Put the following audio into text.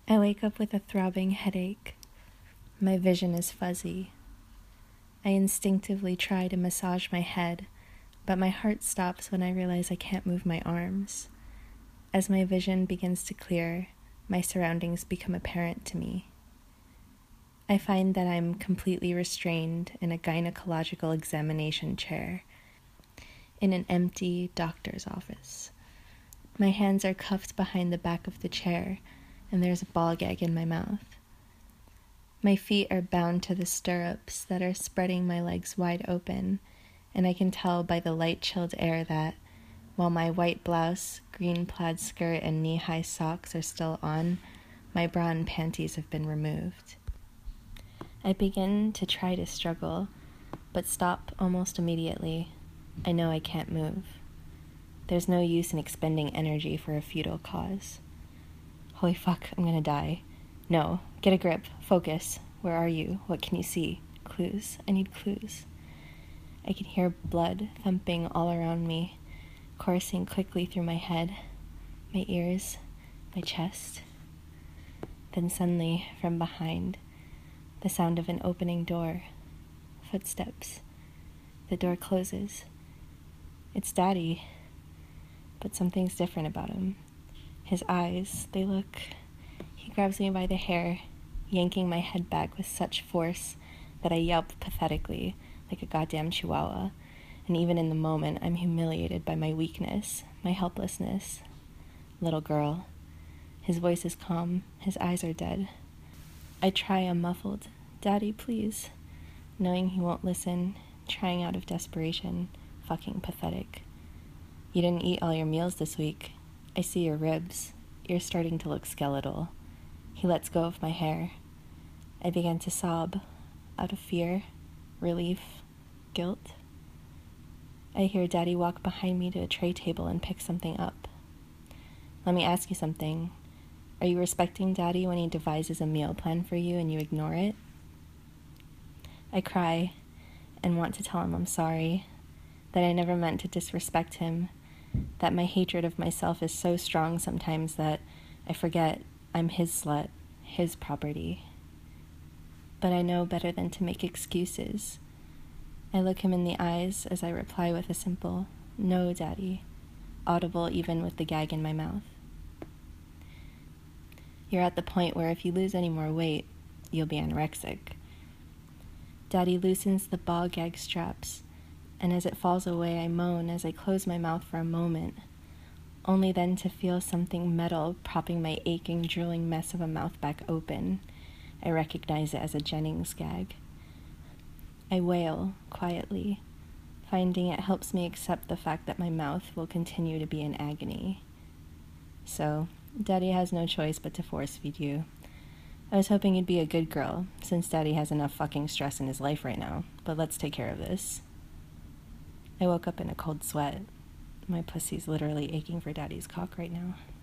I wake up with a throbbing headache. My vision is fuzzy. I instinctively try to massage my head, but my heart stops when I realize I can't move my arms. As my vision begins to clear, my surroundings become apparent to me. I find that I'm completely restrained in a gynecological examination chair in an empty doctor's office. My hands are cuffed behind the back of the chair, and there's a ball gag in my mouth. My feet are bound to the stirrups that are spreading my legs wide open, and I can tell by the light-chilled air that, while my white blouse, green plaid skirt, and knee-high socks are still on, my bra and panties have been removed. I begin to try to struggle, but stop almost immediately. I know I can't move. There's no use in expending energy for a futile cause. Holy fuck, I'm gonna die. No, get a grip, focus. Where are you? What can you see? Clues. I need clues. I can hear blood thumping all around me, coursing quickly through my head, my ears, my chest. Then suddenly, from behind, the sound of an opening door. Footsteps. The door closes. It's Daddy, but something's different about him. His eyes, he grabs me by the hair, yanking my head back with such force that I yelp pathetically, like a goddamn chihuahua, and even in the moment, I'm humiliated by my weakness, my helplessness. Little girl. His voice is calm, his eyes are dead. I try a muffled, "Daddy, please," knowing he won't listen, trying out of desperation, fucking pathetic. "You didn't eat all your meals this week. I see your ribs. You're starting to look skeletal." He lets go of my hair. I begin to sob, out of fear, relief, guilt. I hear Daddy walk behind me to a tray table and pick something up. "Let me ask you something. Are you respecting Daddy when he devises a meal plan for you and you ignore it?" I cry and want to tell him I'm sorry, that I never meant to disrespect him, that my hatred of myself is so strong sometimes that I forget I'm his slut, his property. But I know better than to make excuses. I look him in the eyes as I reply with a simple, "No, Daddy," audible even with the gag in my mouth. "You're at the point where if you lose any more weight, you'll be anorexic." Daddy loosens the ball gag straps, and as it falls away, I moan as I close my mouth for a moment, only then to feel something metal propping my aching, drooling mess of a mouth back open. I recognize it as a Jennings gag. I wail quietly, finding it helps me accept the fact that my mouth will continue to be in agony. So, Daddy has no choice but to force feed you. I was hoping you'd be a good girl, since Daddy has enough fucking stress in his life right now, but let's take care of this. I woke up in a cold sweat. My pussy's literally aching for Daddy's cock right now.